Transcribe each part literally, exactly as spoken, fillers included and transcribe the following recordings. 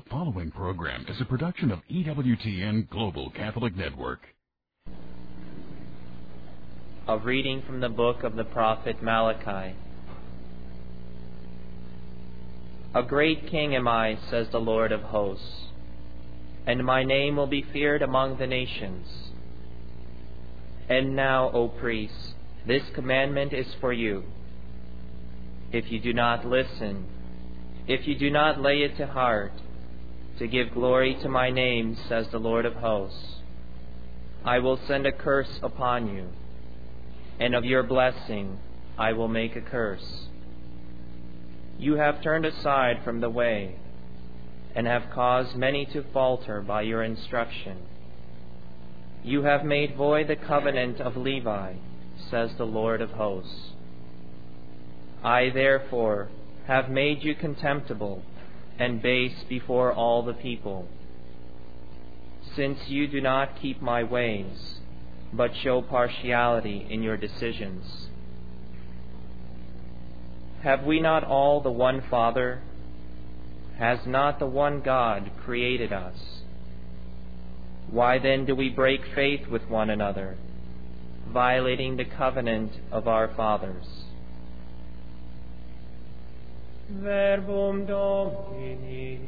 following program is a production of E W T N Global Catholic Network. A reading from the book of the prophet Malachi. A great king am I, says the Lord of hosts, and my name will be feared among the nations. And now, O priests, this commandment is for you. If you do not listen, if you do not lay it to heart, to give glory to my name, says the Lord of hosts, I will send a curse upon you, and of your blessing I will make a curse. You have turned aside from the way, and have caused many to falter by your instruction. You have made void the covenant of Levi, says the Lord of hosts. I therefore have made you contemptible and base before all the people, since you do not keep my ways, but show partiality in your decisions. Have we not all the one Father? Has not the one God created us? Why then do we break faith with one another, violating the covenant of our fathers? Verbum Domini.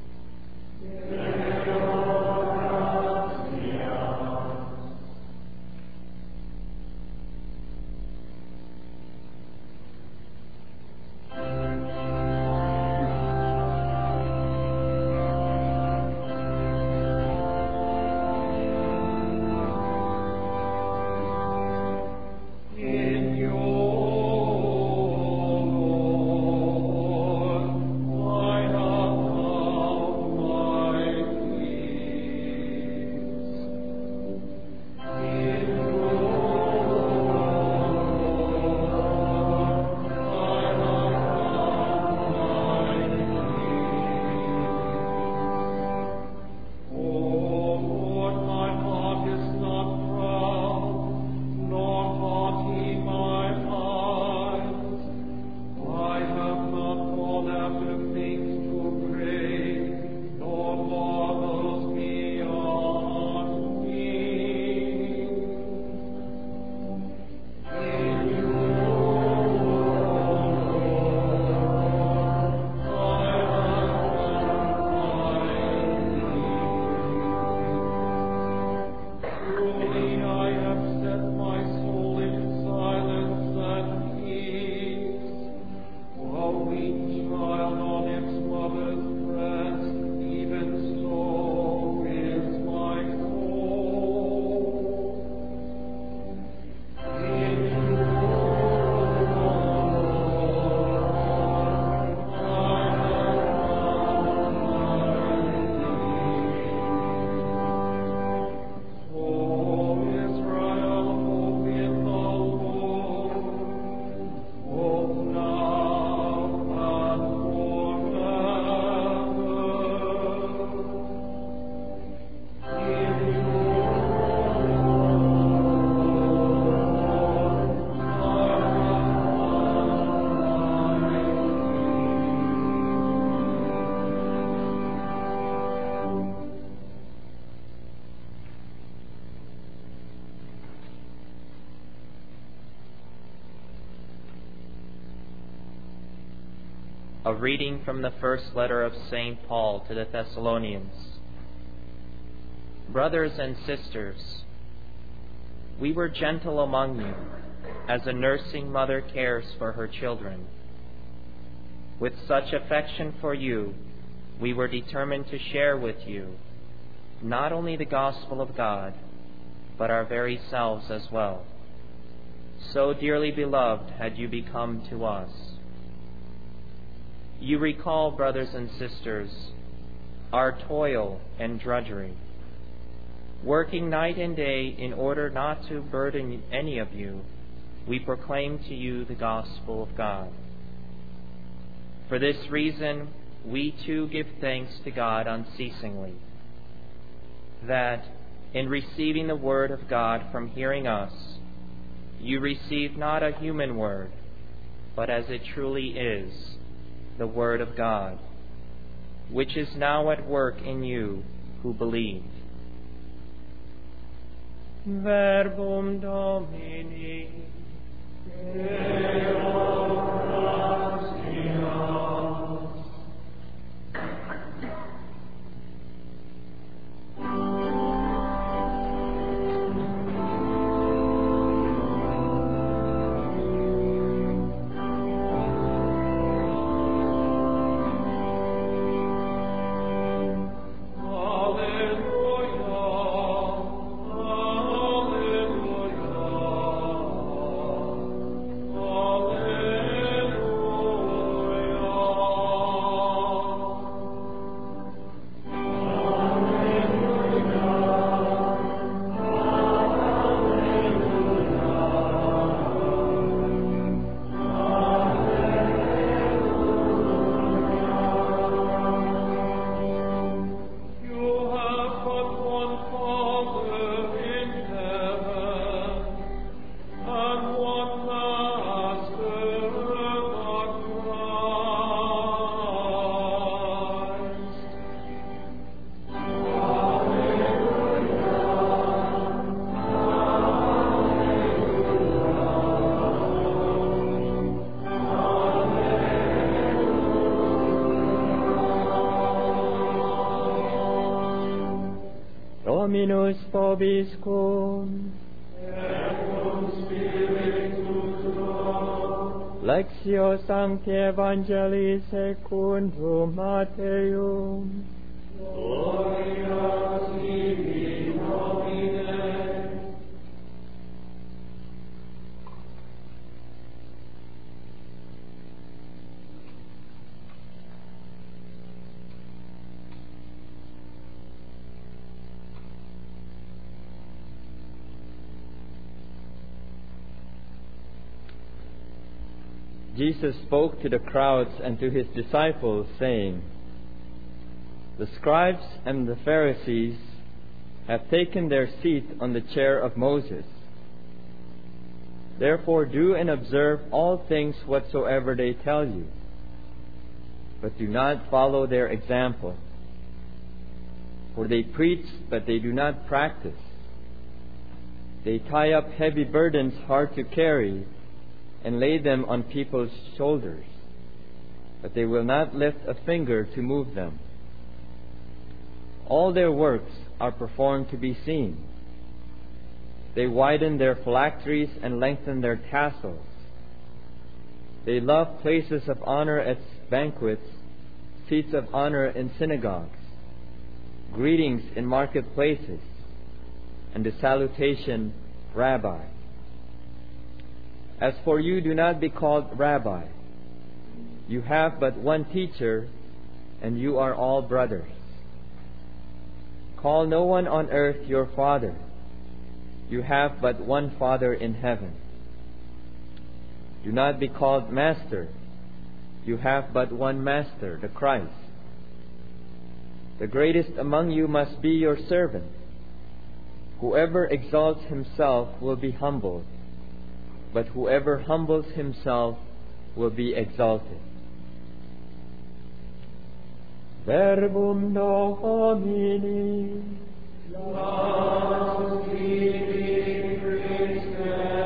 A reading from the first letter of Saint Paul to the Thessalonians. Brothers and sisters, we were gentle among you, as a nursing mother cares for her children. With such affection for you, we were determined to share with you not only the gospel of God, but our very selves as well. So dearly beloved had you become to us. You recall, brothers and sisters, our toil and drudgery, working night and day in order not to burden any of you. We proclaim to you the gospel of God. For this reason, we too give thanks to God unceasingly, that in receiving the word of God from hearing us, you receive not a human word, but as it truly is, the Word of God, which is now at work in you who believe. Verbum Domini. Dominus vobiscum. Et cum spiritu tuo. Lectio Sancti Evangelii secundum Matteum. Gloria tibi, Domine. Jesus spoke to the crowds and to his disciples, saying, The scribes and the Pharisees have taken their seat on the chair of Moses. Therefore do and observe all things whatsoever they tell you, but do not follow their example. For they preach, but they do not practice. They tie up heavy burdens hard to carry, and lay them on people's shoulders, but they will not lift a finger to move them. All their works are performed to be seen. They widen their phylacteries and lengthen their tassels. They love places of honor at banquets, seats of honor in synagogues, greetings in marketplaces, and the salutation, Rabbi. As for you, do not be called Rabbi. You have but one teacher, and you are all brothers. Call no one on earth your father. You have but one Father in heaven. Do not be called Master. You have but one Master, the Christ. The greatest among you must be your servant. Whoever exalts himself will be humbled, but whoever humbles himself will be exalted. Verbum Domini. Laus tibi Christe.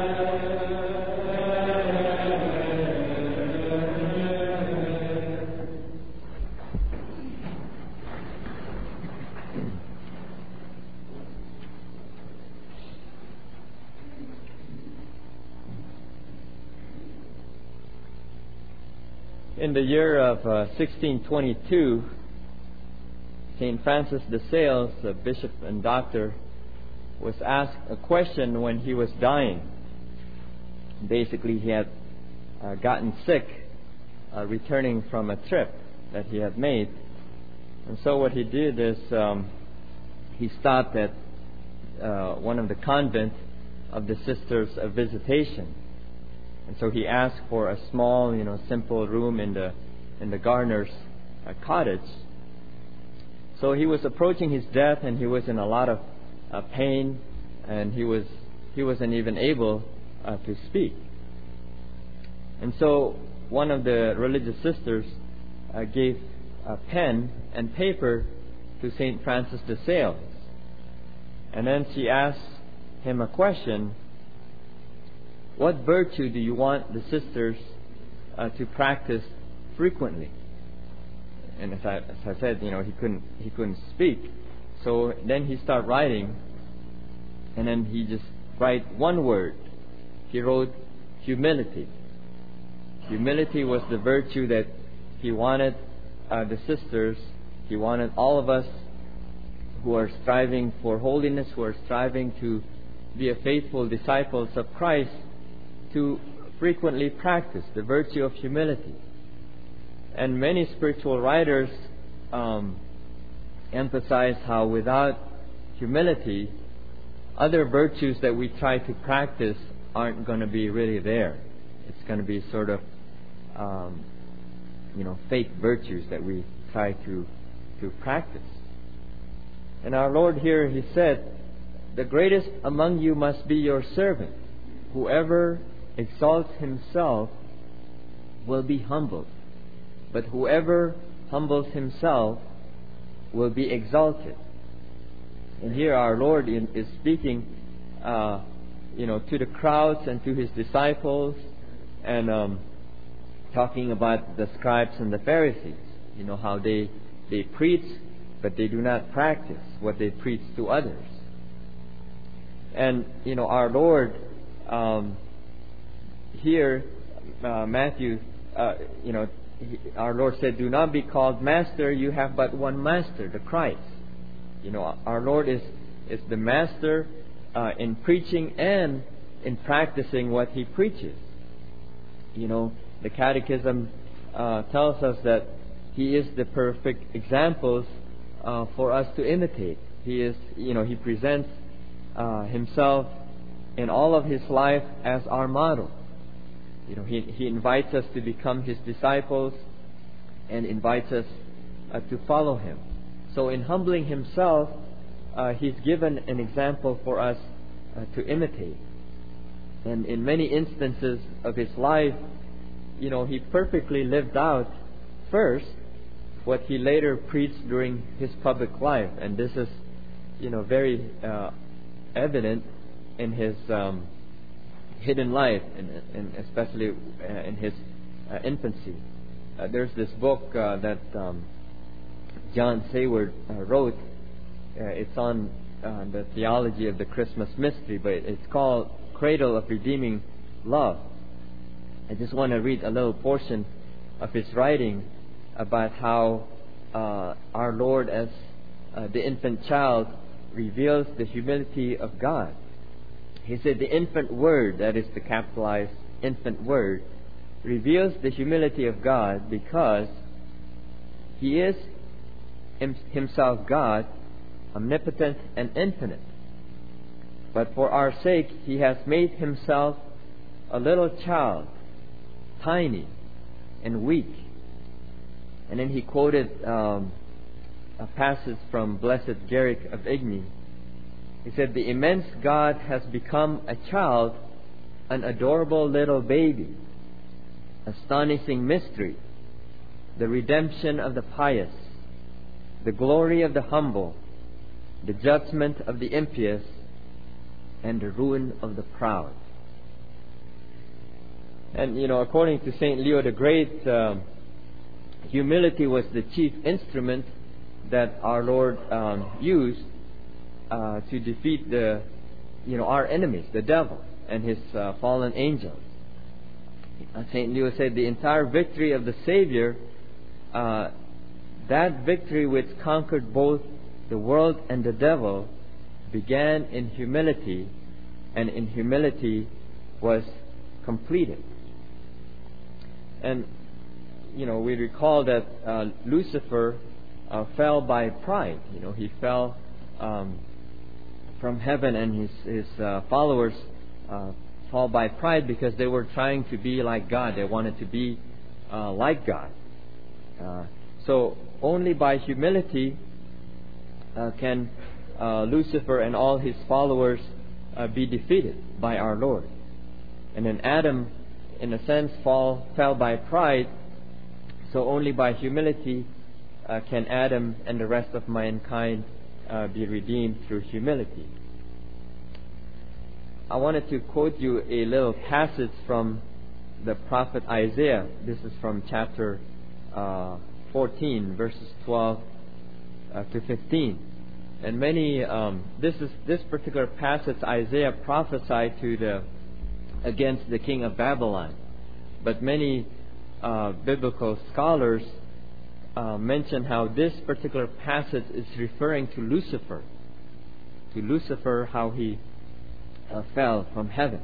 In the year of uh, sixteen twenty-two, Saint Francis de Sales, a bishop and doctor, was asked a question when he was dying. Basically, he had uh, gotten sick uh, returning from a trip that he had made. And so what he did is um, he stopped at uh, one of the convents of the Sisters of Visitation. And so he asked for a small, you know, simple room in the in the gardener's uh, cottage. So he was approaching his death, and he was in a lot of uh, pain, and he was he wasn't even able uh, to speak. And so one of the religious sisters uh, gave uh, pen and paper to Saint Francis de Sales. And then she asked him a question: what virtue do you want the sisters uh, to practice frequently? And as I, as I said, you know, he couldn't he couldn't speak. So then he started writing, and then he just write one word. He wrote humility. Humility was the virtue that he wanted uh, the sisters, he wanted all of us who are striving for holiness, who are striving to be a faithful disciples of Christ, to frequently practice the virtue of humility. And many spiritual writers um, emphasize how without humility, other virtues that we try to practice aren't going to be really there. It's going to be sort of, um, you know, fake virtues that we try to to practice. And our Lord here, He said, the greatest among you must be your servant. Whoever exalts himself will be humbled, but whoever humbles himself will be exalted. And here our Lord is speaking, uh, you know, to the crowds and to His disciples, and um, talking about the scribes and the Pharisees. You know how they they preach, but they do not practice what they preach to others. And you know, our Lord um, here, uh, Matthew, uh, you know, he, our Lord said, "Do not be called master. You have but one master, the Christ." You know, our Lord is is the master uh, in preaching and in practicing what He preaches. You know, the Catechism uh, tells us that He is the perfect examples uh, for us to imitate. He is, you know, He presents uh, Himself in all of His life as our model. You know, He He invites us to become His disciples and invites us uh, to follow Him. So in humbling Himself, uh, He's given an example for us uh, to imitate. And in many instances of His life, you know, He perfectly lived out first what He later preached during His public life. And this is, you know, very uh, evident in His um, hidden life, and, and especially uh, in His uh, infancy. Uh, there's this book uh, that um, John Sayward uh, wrote. Uh, it's on uh, the theology of the Christmas mystery, but it's called Cradle of Redeeming Love. I just want to read a little portion of his writing about how uh, our Lord, as uh, the infant child, reveals the humility of God. He said, the infant word, that is the capitalized infant word, reveals the humility of God because He is Himself God, omnipotent and infinite. But for our sake, He has made Himself a little child, tiny and weak. And then he quoted um, a passage from Blessed Garrick of Igny. He said, the immense God has become a child, an adorable little baby. Astonishing mystery, the redemption of the pious, the glory of the humble, the judgment of the impious, and the ruin of the proud. And, you know, according to Saint Leo the Great, um, humility was the chief instrument that our Lord um, used uh, to defeat the, you know, our enemies, the devil and his uh, fallen angels. Uh, Saint Leo said the entire victory of the Savior, uh, that victory which conquered both the world and the devil, began in humility, and in humility was completed. And, you know, we recall that uh, Lucifer uh, fell by pride. You know, he fell um, from heaven, and his, his uh, followers uh, fall by pride because they were trying to be like God. They wanted to be uh, like God. Uh, so only by humility uh, can uh, Lucifer and all his followers uh, be defeated by our Lord. And then Adam, in a sense, fall, fell by pride. So only by humility uh, can Adam and the rest of mankind uh, be redeemed through humility? I wanted to quote you a little passage from the prophet Isaiah. This is from chapter uh, fourteen, verses twelve uh, to fifteen. And many, um, this is this particular passage Isaiah prophesied to the against the king of Babylon. But many uh, biblical scholars uh, mention how this particular passage is referring to Lucifer, to Lucifer, how he uh, fell from heaven.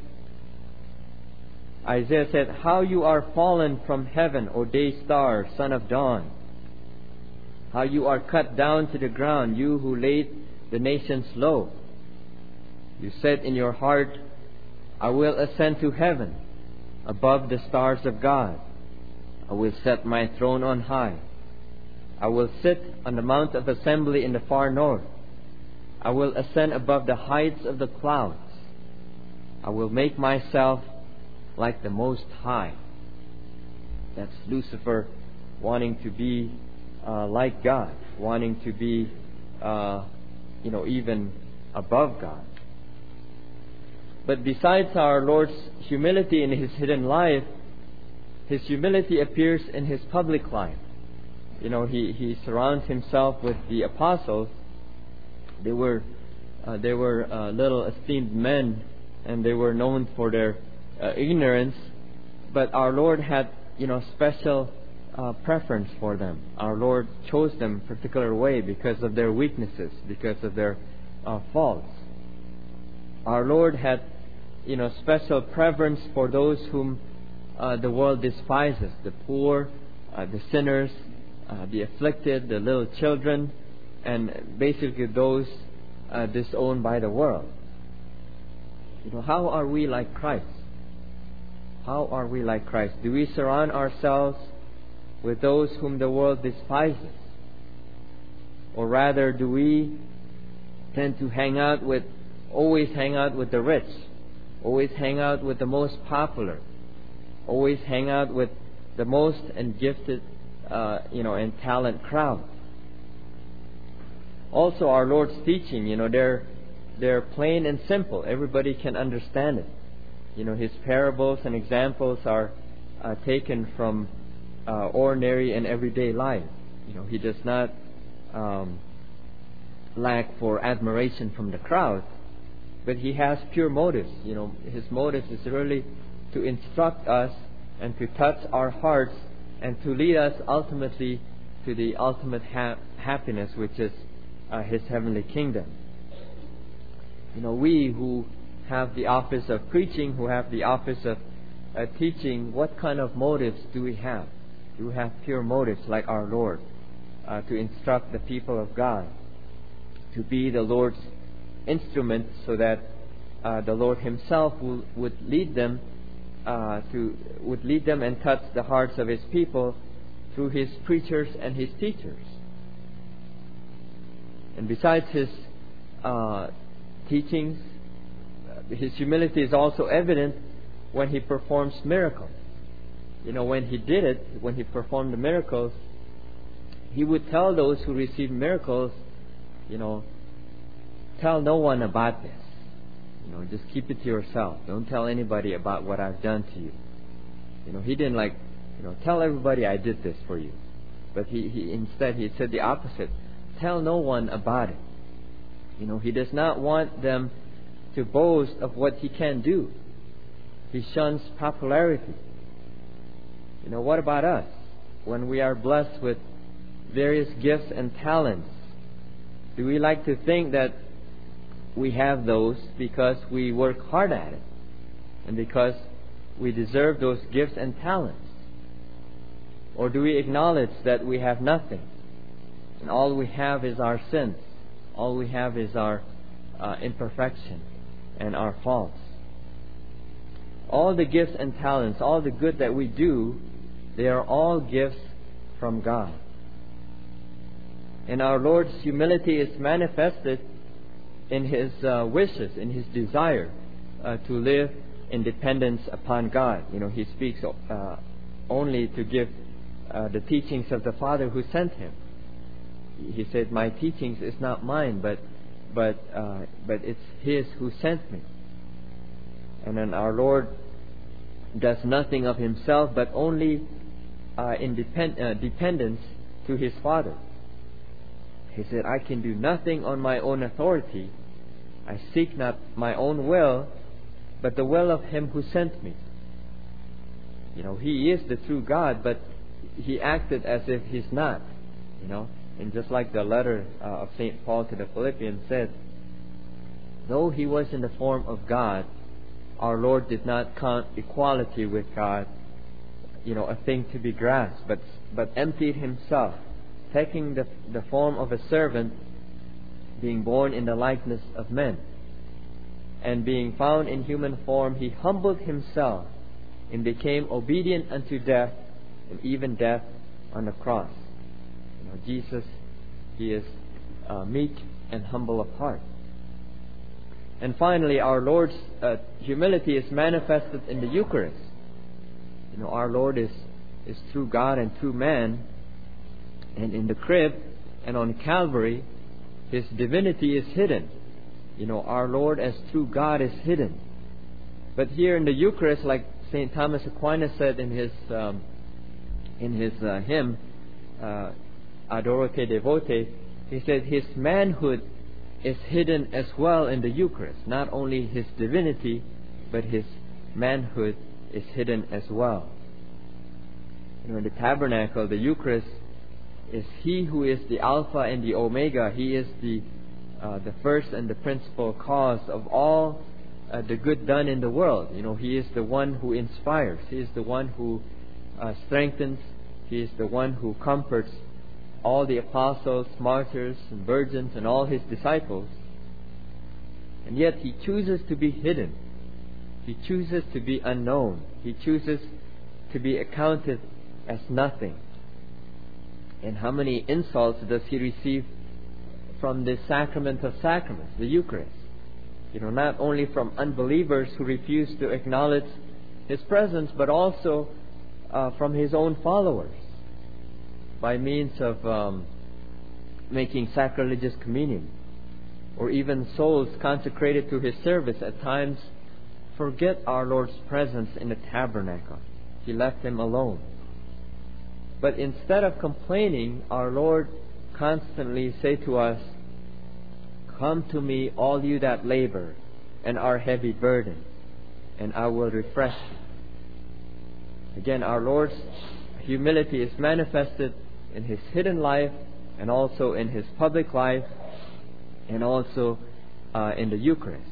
Isaiah said, "How you are fallen from heaven, O day star, son of dawn! How you are cut down to the ground, you who laid the nations low! You said in your heart, I will ascend to heaven, above the stars of God. I will set my throne on high. I will sit on the mount of assembly in the far north. I will ascend above the heights of the clouds. I will make myself like the Most High." That's Lucifer wanting to be uh, like God, wanting to be, uh, you know, even above God. But besides our Lord's humility in His hidden life, His humility appears in His public life. You know, He, he surrounds Himself with the apostles. They were uh, they were uh, little esteemed men, and they were known for their uh, ignorance. But our Lord had, you know, special uh, preference for them. Our Lord chose them a particular way because of their weaknesses, because of their uh, faults. Our Lord had, you know, special preference for those whom uh, the world despises, the poor, uh, the sinners, uh, the afflicted, the little children, and basically those uh, disowned by the world. You know, how are we like Christ? How are we like Christ? Do we surround ourselves with those whom the world despises? Or rather, do we tend to hang out with, always hang out with the rich, always hang out with the most popular, always hang out with the most and gifted, uh, you know, and talent crowd? Also, our Lord's teaching, you know, they're they're plain and simple. Everybody can understand it. You know, His parables and examples are uh, taken from uh, ordinary and everyday life. You know, He does not um, lack for admiration from the crowd, but He has pure motives. You know, His motives is really to instruct us and to touch our hearts and to lead us ultimately to the ultimate ha- happiness, which is uh, His heavenly kingdom. You know, we who have the office of preaching, who have the office of uh, teaching, what kind of motives do we have? Do we have pure motives like our Lord uh, to instruct the people of God, to be the Lord's instrument, so that uh, the Lord Himself will, would lead them uh, to would lead them and touch the hearts of His people through His preachers and His teachers. And besides His uh, teachings, His humility is also evident when He performs miracles. You know, when He did it, when He performed the miracles, He would tell those who received miracles, you know, tell no one about this. You know, just keep it to yourself. Don't tell anybody about what I've done to you. You know, He didn't like, you know, tell everybody I did this for you. But he, he instead He said the opposite. Tell no one about it. You know, He does not want them to boast of what He can do. He shuns popularity. You know, what about us? When we are blessed with various gifts and talents, do we like to think that we have those because we work hard at it and because we deserve those gifts and talents? Or do we acknowledge that we have nothing and all we have is our sins, all we have is our uh, imperfection and our faults? All the gifts and talents, all the good that we do, they are all gifts from God. And our Lord's humility is manifested in His uh, wishes, in His desire uh, to live in dependence upon God. You know, He speaks uh, only to give uh, the teachings of the Father who sent Him. he said, "My teachings is not mine, but but uh, but it's His who sent me." And then our Lord does nothing of Himself, but only uh, in depend, uh, dependence to His Father. He said, "I can do nothing on my own authority. I seek not my own will, but the will of Him who sent me." You know, He is the true God, but He acted as if He's not. You know, and just like the letter uh, of Saint Paul to the Philippians said, though He was in the form of God, our Lord did not count equality with God, you know, a thing to be grasped, but but emptied Himself, taking the the form of a servant, being born in the likeness of men, and being found in human form, He humbled Himself and became obedient unto death, and even death on the cross. You know, Jesus, He is uh, meek and humble of heart. And finally, our Lord's uh, humility is manifested in the Eucharist. You know, our Lord is is true God and true man, and in the crib and on Calvary, His divinity is hidden. You know, our Lord as true God is hidden. But here in the Eucharist, like Saint Thomas Aquinas said in his um, in his uh, hymn, uh, Adoro te Devote, he said His manhood is hidden as well in the Eucharist. Not only His divinity, but His manhood is hidden as well. You know, in the tabernacle, the Eucharist is He who is the Alpha and the Omega. He is the uh, the first and the principal cause of all uh, the good done in the world. You know, He is the one who inspires. He is the one who uh, strengthens. He is the one who comforts all the apostles, martyrs, and virgins, and all His disciples. And yet He chooses to be hidden. He chooses to be unknown. He chooses to be accounted as nothing. And how many insults does He receive from the sacrament of sacraments, the Eucharist? You know, not only from unbelievers who refuse to acknowledge His presence, but also uh, from His own followers, by means of um, making sacrilegious communion, or even souls consecrated to His service at times forget our Lord's presence in the tabernacle. He left them alone. But instead of complaining, our Lord constantly say to us, "Come to me, all you that labor and are heavy burdened, and I will refresh you." Again, our Lord's humility is manifested in His hidden life, and also in His public life, and also uh, in the Eucharist.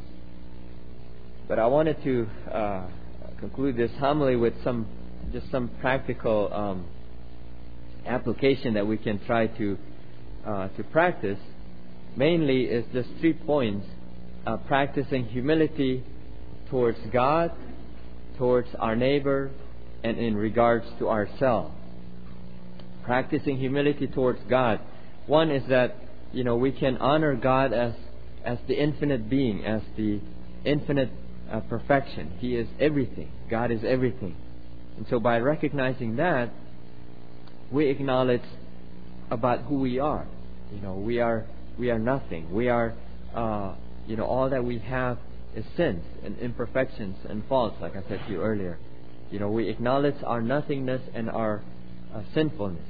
But I wanted to uh, conclude this homily with some just some practical um, application that we can try to uh, to practice. Mainly is just three points: uh, practicing humility towards God, towards our neighbor, and in regards to ourselves. Practicing humility towards God. One is that, you know, we can honor God as as the infinite being, as the infinite uh, perfection. He is everything. God is everything. And so by recognizing that, we acknowledge about who we are. You know, we are we are nothing. We are, uh, you know, all that we have is sins and imperfections and faults, like I said to you earlier. You know, we acknowledge our nothingness and our uh, sinfulness.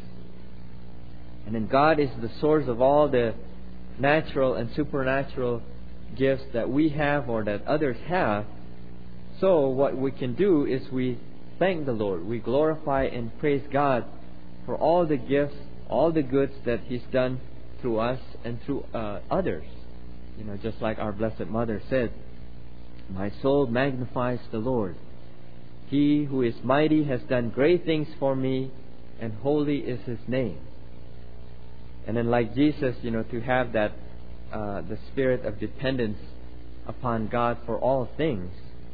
And then God is the source of all the natural and supernatural gifts that we have or that others have. So what we can do is we thank the Lord. We glorify and praise God for all the gifts, all the goods that He's done through us and through uh, others. You know, just like our Blessed Mother said, "My soul magnifies the Lord. He who is mighty has done great things for me, and holy is His name." And then, like Jesus, you know, to have that uh, the spirit of dependence upon God for all things,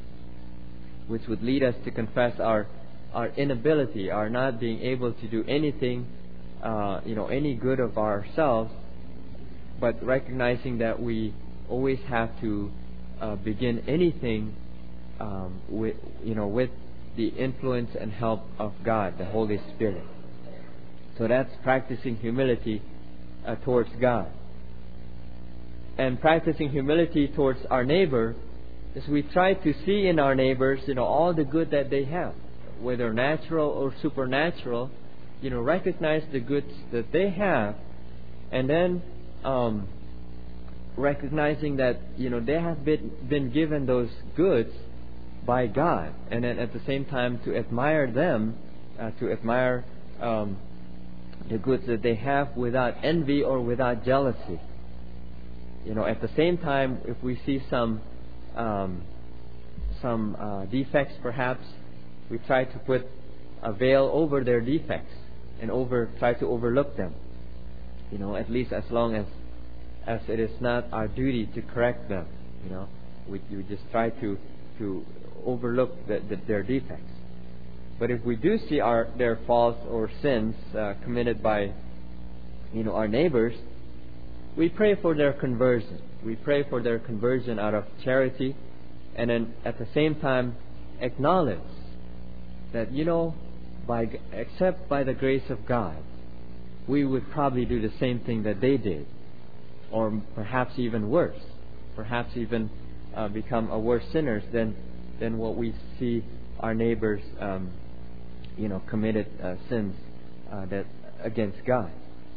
which would lead us to confess our our inability, our not being able to do anything, uh, you know, any good of ourselves, but recognizing that we always have to uh, begin anything um, with, you know, with the influence and help of God, the Holy Spirit. So that's practicing humility uh, towards God. And practicing humility towards our neighbor is we try to see in our neighbors, you know, all the good that they have, whether natural or supernatural. You know, recognize the goods that they have, and then um, recognizing that, you know, they have been been given those goods by God, and then at the same time to admire them, uh, to admire um, the goods that they have without envy or without jealousy. You know, at the same time, if we see some um, some uh, defects, perhaps we try to put a veil over their defects and over try to overlook them. You know, at least as long as as it is not our duty to correct them. You know, we, we just try to to overlook the, the, their defects. But if we do see our their faults or sins uh, committed by, you know, our neighbors, we pray for their conversion. We pray for their conversion out of charity, and then at the same time acknowledge that, you know, by except by the grace of God, we would probably do the same thing that they did, or perhaps even worse, perhaps even uh, become a worse sinners than than what we see our neighbors, um, you know, committed uh, sins uh, that against God.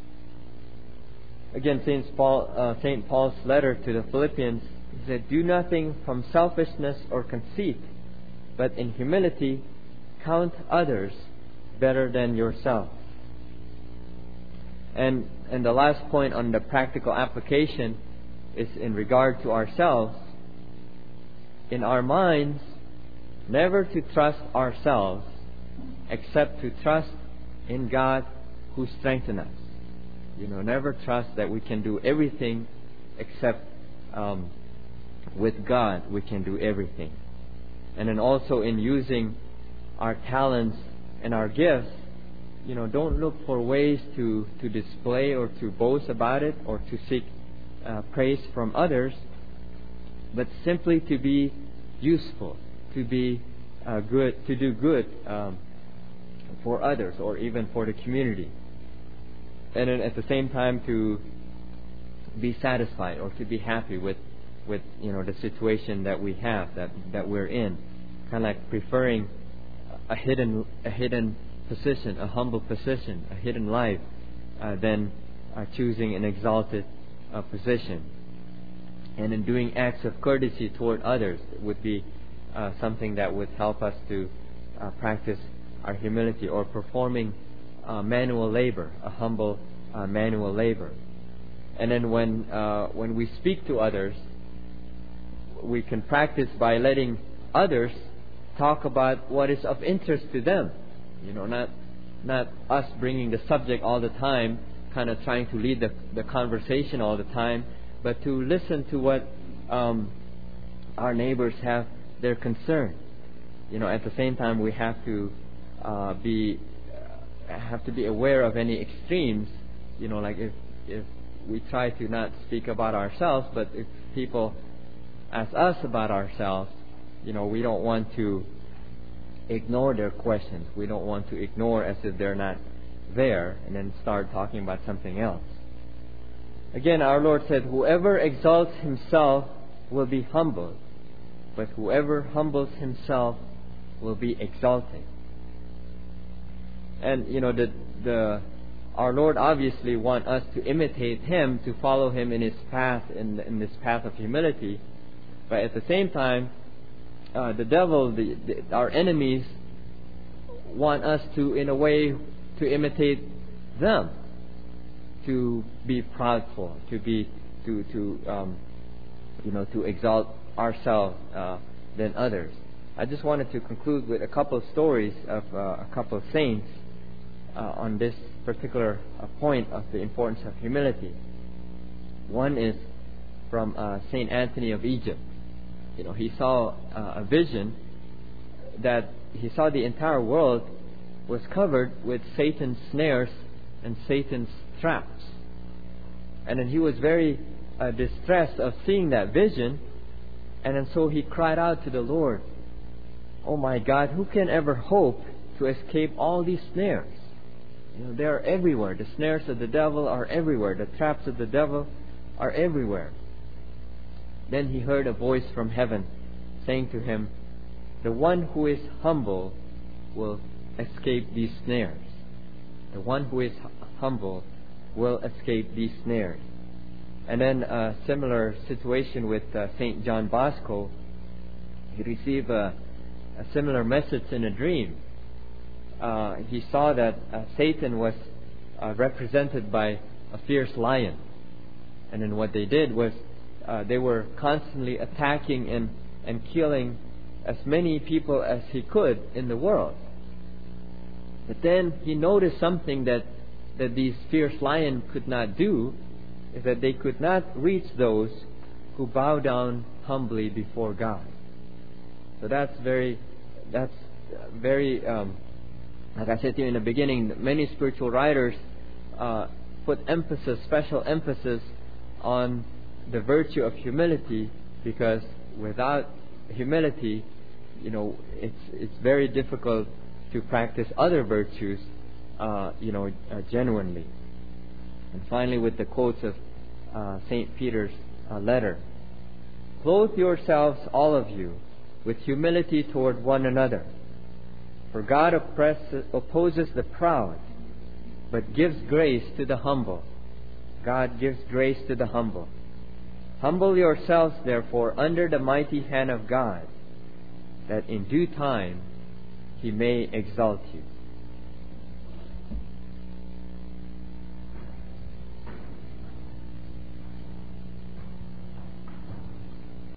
Again, Saint Paul, uh, Saint Paul's letter to the Philippians, he said, "Do nothing from selfishness or conceit, but in humility count others better than yourself." And and the last point on the practical application is in regard to ourselves. In our minds, never to trust ourselves, except to trust in God who strengthens us. You know, never trust that we can do everything, except um, with God we can do everything. And then also in using our talents and our gifts, you know, don't look for ways to, to display or to boast about it or to seek uh, praise from others, but simply to be useful, to be uh, good, to do good um, for others or even for the community. And then at the same time to be satisfied or to be happy with, with you know, the situation that we have, that, that we're in. Kind of like preferring a hidden a hidden position, a humble position, a hidden life, uh, than uh, choosing an exalted uh, position. And in doing acts of courtesy toward others would be uh, something that would help us to uh, practice our humility, or performing uh, manual labor, a humble uh, manual labor. And then when uh, when we speak to others, we can practice by letting others talk about what is of interest to them. You know, not not us bringing the subject all the time, kind of trying to lead the, the conversation all the time, but to listen to what um, our neighbors have their concern. You know, at the same time, we have to uh, be uh, have to be aware of any extremes. You know, like if if we try to not speak about ourselves, but if people ask us about ourselves, you know, we don't want to ignore their questions. We don't want to ignore as if they're not there and then start talking about something else. Again, our Lord said, "Whoever exalts himself will be humbled, but whoever humbles himself will be exalted." And, you know, the the our Lord obviously wants us to imitate Him, to follow Him in His path, in, in this path of humility. But at the same time, uh, the devil, the, the, our enemies, want us to, in a way, to imitate them, to be proudful, to be, to to um, you know, to exalt ourselves uh, than others. I just wanted to conclude with a couple of stories of uh, a couple of saints uh, on this particular uh, point of the importance of humility. One is from uh, Saint Anthony of Egypt. You know, he saw uh, a vision that he saw the entire world was covered with Satan's snares and Satan's traps. And then he was very uh, distressed of seeing that vision. And then so he cried out to the Lord, "Oh my God, who can ever hope to escape all these snares?" You know, they are everywhere. The snares of the devil are everywhere. The traps of the devil are everywhere. Then he heard a voice from heaven saying to him, "The one who is humble will escape these snares." The one who is humble will escape these snares. And then a similar situation with uh, Saint John Bosco. He received a, a similar message in a dream. Uh, he saw that uh, Satan was uh, represented by a fierce lion. And then what they did was uh, they were constantly attacking and, and killing as many people as he could in the world. But then he noticed something that, that these fierce lions could not do, is that they could not reach those who bow down humbly before God. So that's very, that's very, um, like I said to you in the beginning, many spiritual writers uh, put emphasis, special emphasis on the virtue of humility, because without humility, you know, it's it's very difficult to practice other virtues, uh, you know, uh, genuinely. And finally, with the quotes of uh, Saint Peter's uh, letter, "Clothe yourselves, all of you, with humility toward one another. For God oppresses, opposes the proud, but gives grace to the humble." God gives grace to the humble. "Humble yourselves, therefore, under the mighty hand of God, that in due time He may exalt you."